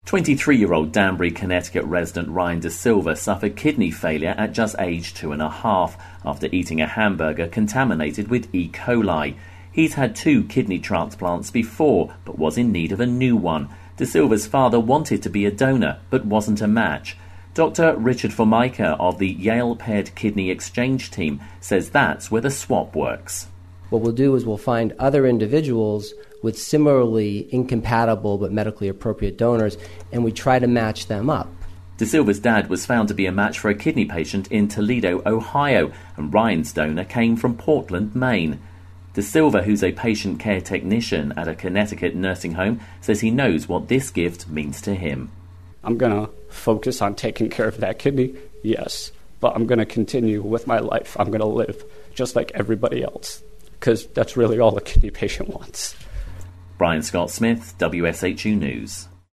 23-year-old Danbury, Connecticut resident Ryan De Silva suffered kidney failure at just age 2.5 after eating a hamburger contaminated with E. coli. He's had 2 kidney transplants before, but was in need of a new one. De Silva's father wanted to be a donor, but wasn't a match. Dr. Richard Formica of the Yale Paired Kidney Exchange team says that's where the swap works. What we'll do is we'll find other individuals with similarly incompatible but medically appropriate donors, and we try to match them up. De Silva's dad was found to be a match for a kidney patient in Toledo, Ohio, and Ryan's donor came from Portland, Maine. De Silva, who's a patient care technician at a Connecticut nursing home, says he knows what this gift means to him. I'm going to focus on taking care of that kidney, yes, but I'm going to continue with my life. I'm going to live just like everybody else, because that's really all a kidney patient wants. Brian Scott Smith, WSHU News.